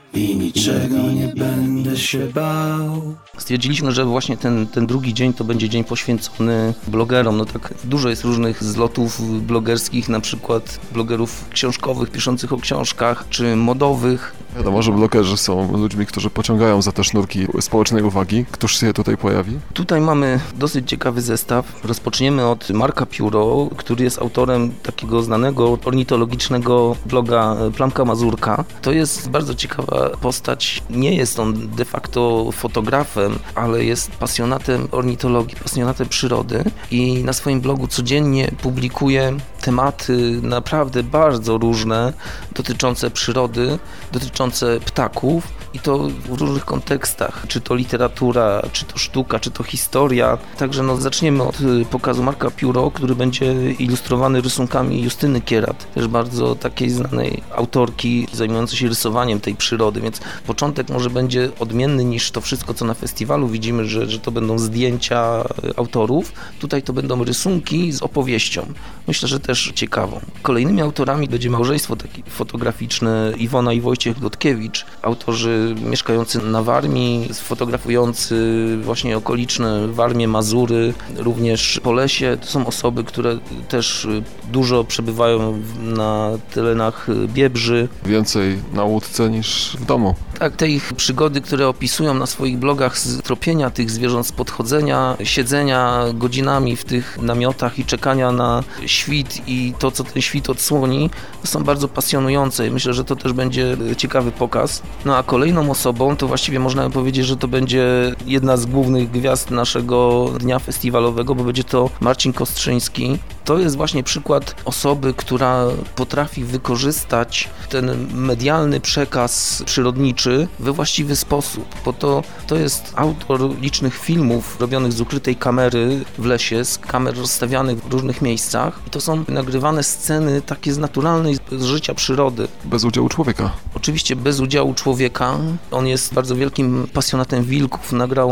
i niczego nie będę się bał. Stwierdziliśmy, że właśnie ten drugi dzień to będzie dzień poświęcony blogerom. No tak dużo jest różnych zlotów blogerskich, na przykład blogerów książkowych, piszących o książkach, czy modowych. Wiadomo, że blogerzy są ludźmi, którzy pociągają za te sznurki społecznej uwagi. Któż się tutaj pojawi? Tutaj mamy dosyć ciekawy zestaw. Rozpoczniemy od Marka Pióro, który jest autorem takiego znanego ornitologicznego bloga Plamka Mazurka. To jest bardzo ciekawa postać. Nie jest on de facto fotografem, ale jest pasjonatem ornitologii, pasjonatem przyrody i na swoim blogu codziennie publikuje tematy naprawdę bardzo różne dotyczące przyrody, dotyczące ptaków i to w różnych kontekstach, czy to literatura, czy to sztuka, czy to historia. Także zaczniemy od pokazu Marka Pióro, który będzie ilustrowany rysunkami Justyny Kierat, też bardzo takiej znanej autorki zajmującej się rysowaniem tej przyrody, więc początek może będzie odmienny niż to wszystko, co na festiwalu widzimy, że to będą zdjęcia autorów. Tutaj to będą rysunki z opowieścią. Myślę, że też ciekawą. Kolejnymi autorami będzie małżeństwo takie fotograficzne Iwona i Wojciech Dudkiewicz, autorzy mieszkający na Warmii, fotografujący właśnie okoliczne Warmie, Mazury, również Polesie. To są osoby, które też dużo przebywają na terenach Biebrzy. Więcej na łódce niż w domu. Tak, te ich przygody, które opisują na swoich blogach z tropienia tych zwierząt, z podchodzenia, siedzenia godzinami w tych namiotach i czekania na świt i to, co ten świt odsłoni, to są bardzo pasjonujące i myślę, że to też będzie ciekawy pokaz. No a kolejną osobą, to właściwie można powiedzieć, że to będzie jedna z głównych gwiazd naszego dnia festiwalowego, bo będzie to Marcin Kostrzyński. To jest właśnie przykład osoby, która potrafi wykorzystać ten medialny przekaz przyrodniczy we właściwy sposób, bo to jest autor licznych filmów robionych z ukrytej kamery w lesie, z kamer rozstawianych w różnych miejscach i to są nagrywane sceny takie z naturalnej, z życia przyrody. Bez udziału człowieka. Oczywiście bez udziału człowieka. On jest bardzo wielkim pasjonatem wilków. Nagrał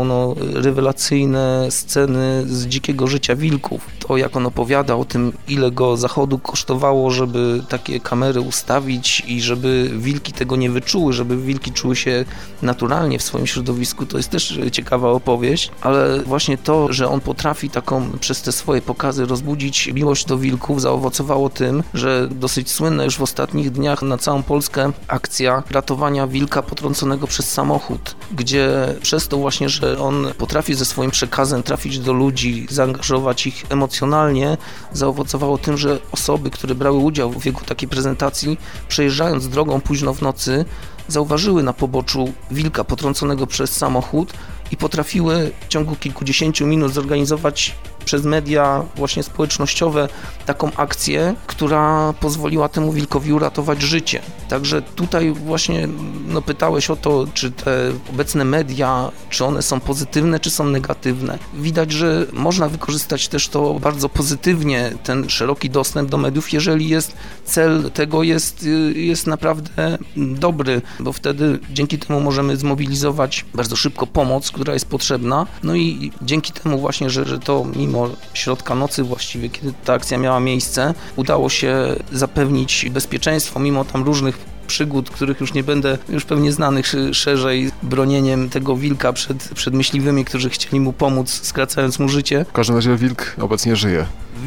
rewelacyjne sceny z dzikiego życia wilków. To jak on opowiada o tym, ile go zachodu kosztowało, żeby takie kamery ustawić i żeby wilki tego nie wyczuły, żeby wilki czuły się naturalnie w swoim środowisku, to jest też ciekawa opowieść, ale właśnie to, że on potrafi przez te swoje pokazy rozbudzić miłość do wilków, zaowocowało tym, że dosyć słynna już w ostatnich dniach na całą Polskę akcja ratowania wilka potrąconego przez samochód, gdzie przez to właśnie, że on potrafi ze swoim przekazem trafić do ludzi, zaangażować ich emocjonalnie, zaowocowało tym, że osoby, które brały udział w jego takiej prezentacji, przejeżdżając drogą późno w nocy, zauważyły na poboczu wilka potrąconego przez samochód i potrafiły w ciągu kilkudziesięciu minut zorganizować przez media właśnie społecznościowe taką akcję, która pozwoliła temu wilkowi uratować życie. Także tutaj właśnie pytałeś o to, czy te obecne media, czy one są pozytywne, czy są negatywne. Widać, że można wykorzystać też to bardzo pozytywnie, ten szeroki dostęp do mediów, jeżeli cel tego jest naprawdę dobry, bo wtedy dzięki temu możemy zmobilizować bardzo szybko pomoc, która jest potrzebna. No i dzięki temu właśnie, że to mimo środka nocy właściwie, kiedy ta akcja miała miejsce, udało się zapewnić bezpieczeństwo, mimo tam różnych przygód, których już nie będę już pewnie znanych szerzej, bronieniem tego wilka przed myśliwymi, którzy chcieli mu pomóc, skracając mu życie. W każdym razie wilk obecnie żyje.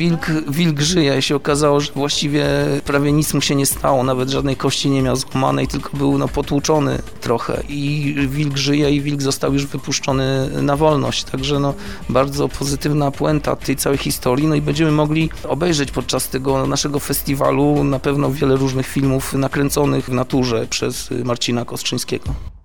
Wilk żyje. Się okazało, że właściwie prawie nic mu się nie stało, nawet żadnej kości nie miał złamanej, tylko był potłuczony trochę i wilk żyje i wilk został już wypuszczony na wolność. Także bardzo pozytywna puenta tej całej historii. I będziemy mogli obejrzeć podczas tego naszego festiwalu na pewno wiele różnych filmów nakręconych w naturze przez Marcina Kostrzyńskiego.